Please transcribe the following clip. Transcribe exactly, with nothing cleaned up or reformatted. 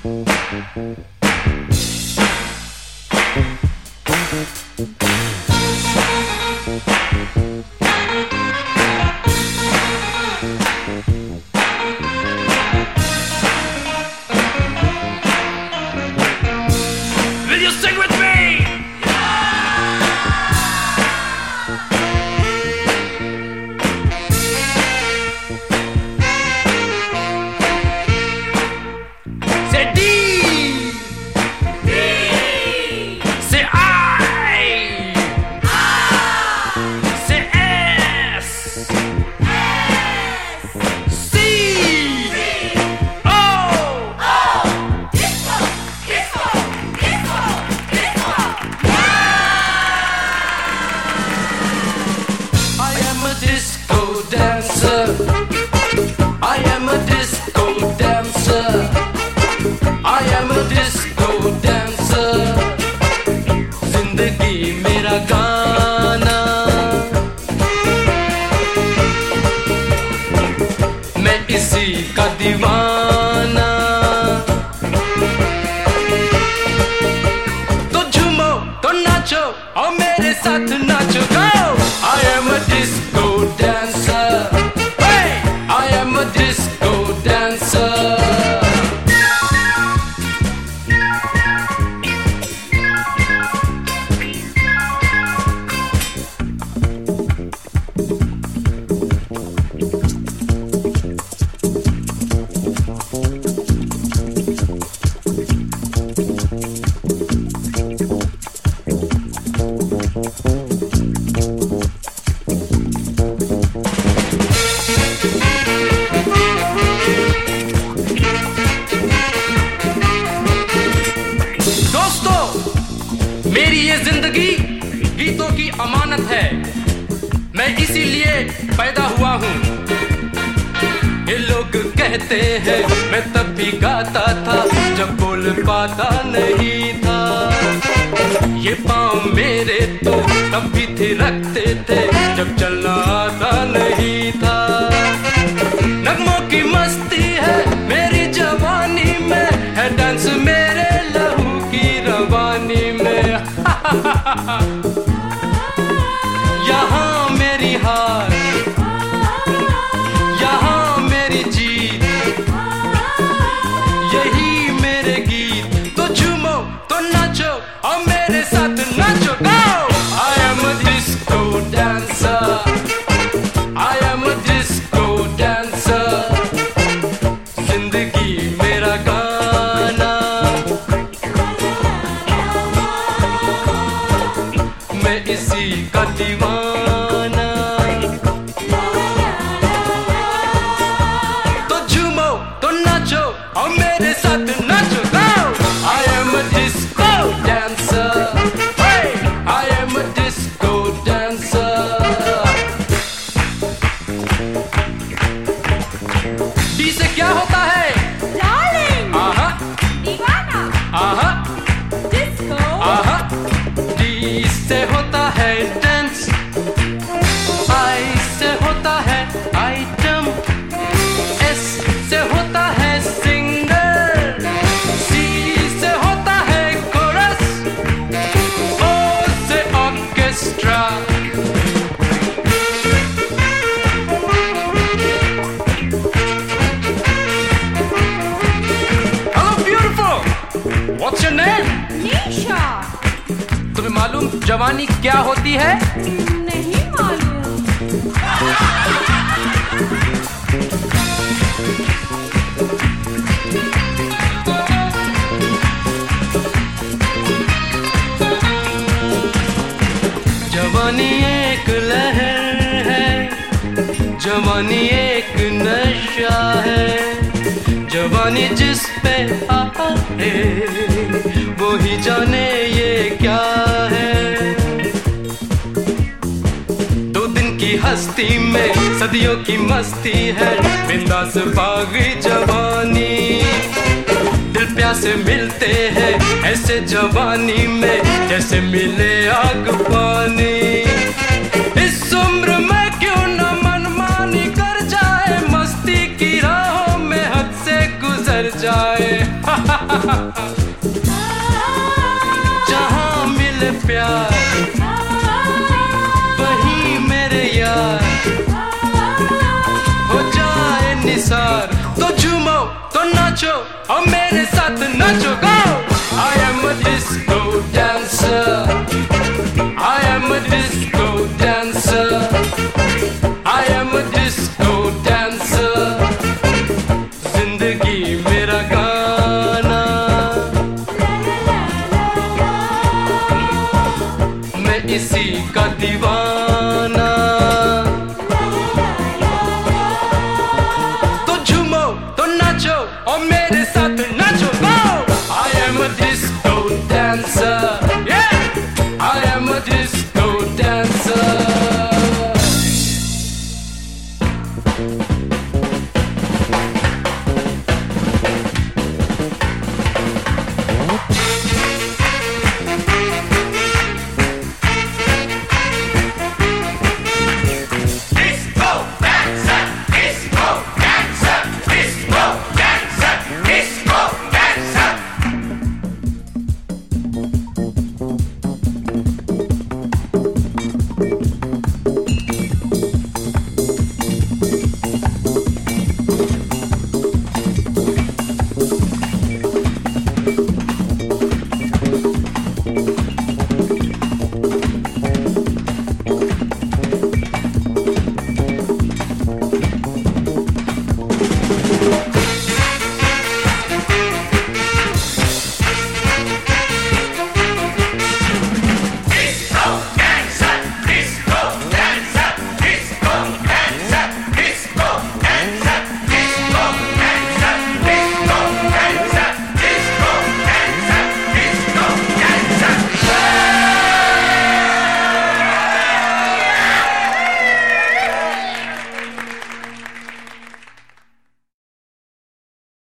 Will you sing with me? Say D. D. Say I. I. Say S. S. C. C. O. O. Disco. Disco. Disco. Disco. I am a disco dancer. I am a disco dancer. I am a disco dancer. जिंदगी मेरा गाना, मैं इसी का दीवाना। तो झूमो तो नाचो और मेरे साथ नाचो। Go! I am a disco dancer. Hey! I am a disco dancer. दोस्तों, मेरी ये जिंदगी गीतों की अमानत है। मैं इसीलिए पैदा हुआ हूँ। ये लोग कहते हैं मैं तब भी गाता था जब बोल पाता नहीं था। ये पाँव मेरे तो तब भी थे रखते थे जब चलना आता नहीं था। नगमों की मस्ती है मेरी जवानी में, है डांस मेरे लहू की रवानी में। यहाँ मेरी हार, यहाँ मेरी जीत, यही मेरे गीत। तो झूमो तो नाचो और मेरे साथ नाचो। Go! I am a disco dancer. I am a disco dancer. जिंदगी मेरा गाना, मैं इसी का दीवाना। तो झूमो तो नाचो और मेरे साथ नाचो। Go! I am a disco dancer. Hey! I am a disco dancer. D से क्या होता है? Darling, आहा, दीवाना, आहा, disco, आहा। D से होता है डांस, I से होता है आइटम, S से होता है सिंगर, C से होता है कोरस, O से orchestra. Hello beautiful, what's your name? Nisha, तुम्हें मालूम जवानी क्या होती है? नहीं मालूम। जवानी एक लहर है, जवानी एक नशा है। जवानी जिस पे आए वो ही जाने ये क्या है। दो दिन की हस्ती में सदियों की मस्ती है, बिंदास बागी जवानी। दिल प्यासे मिलते हैं ऐसे जवानी में जैसे मिले आग पानी। इस उम्र में क्यों न मनमानी कर जाए, मस्ती की राहों में हद से गुजर जाए। जहाँ मिले प्यार वहीं मेरे यार हो जाए निसार। तो झूमो तो नाचो और मेरे साथ नाचो गो। I am a disco dancer, I am a disco